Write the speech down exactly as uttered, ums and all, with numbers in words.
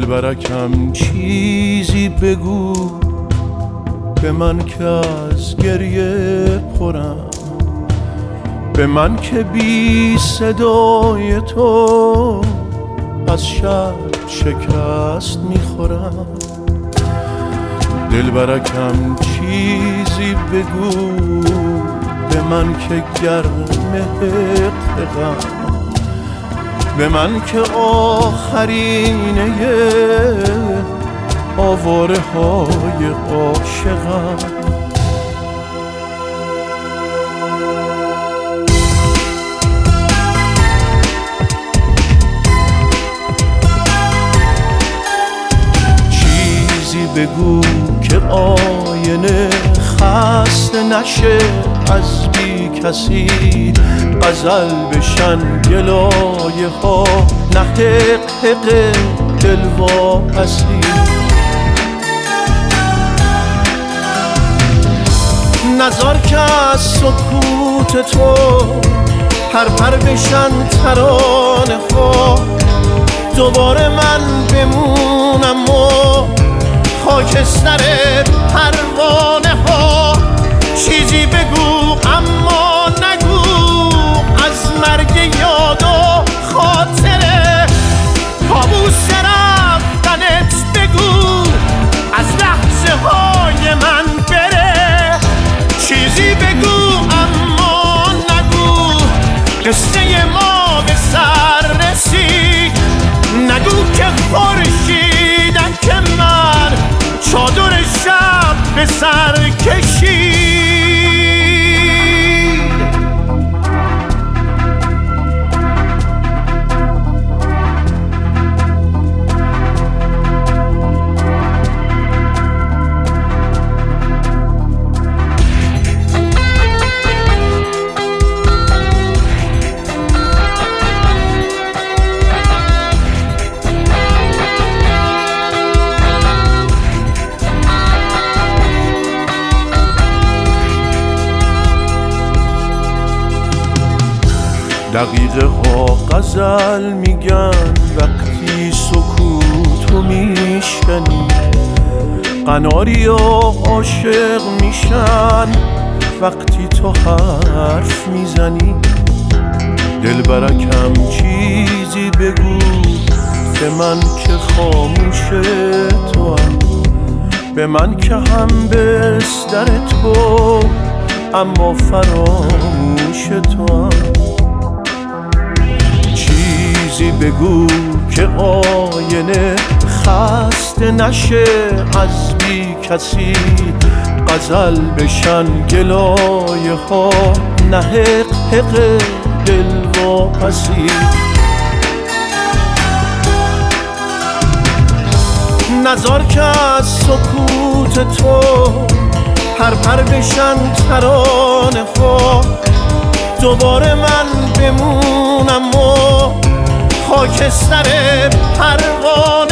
دلبرکم چیزی بگو به من که از گریه پرم، به من که بی صدای تو از شب شکست میخورم. دلبرکم چیزی بگو به من که گرم حقم، به من که آخرینه آواره های عاشقم. چیزی بگو که آینه خسته نشه از بی کسی، غزل بشن گلایه ها نه حق حق دل واپسی. نزار که از سکوت تو پر پر بشن ترانه ها، دوباره من بمونم و خاکستر پروانه ها. چیزی بگو اما نگو از مرگ یاد و خاطره، کابوس رفتنت بگو از لحظه های من بره. چیزی بگو اما نگو قصه ما به سر رسید، نگو که خورشیدم که من چادر شب به سر کشید. دقیقه ها غزل میگن وقتی سکوتو میشکنی، قناری ها عاشق میشن وقتی تو حرف میزنی. دلبرکم چیزی بگو به من که خاموش تو هم، به من که هم بستر تو اما فراموش تو هم. چیزی بگو که آینه خسته نشه از بی کسی، غزل بشن گلایه ها نه حق حق دل واپسی. نزار که از سکوت تو پر پر بشن ترانه ها، دوباره من بمونم و خاکستر پروانه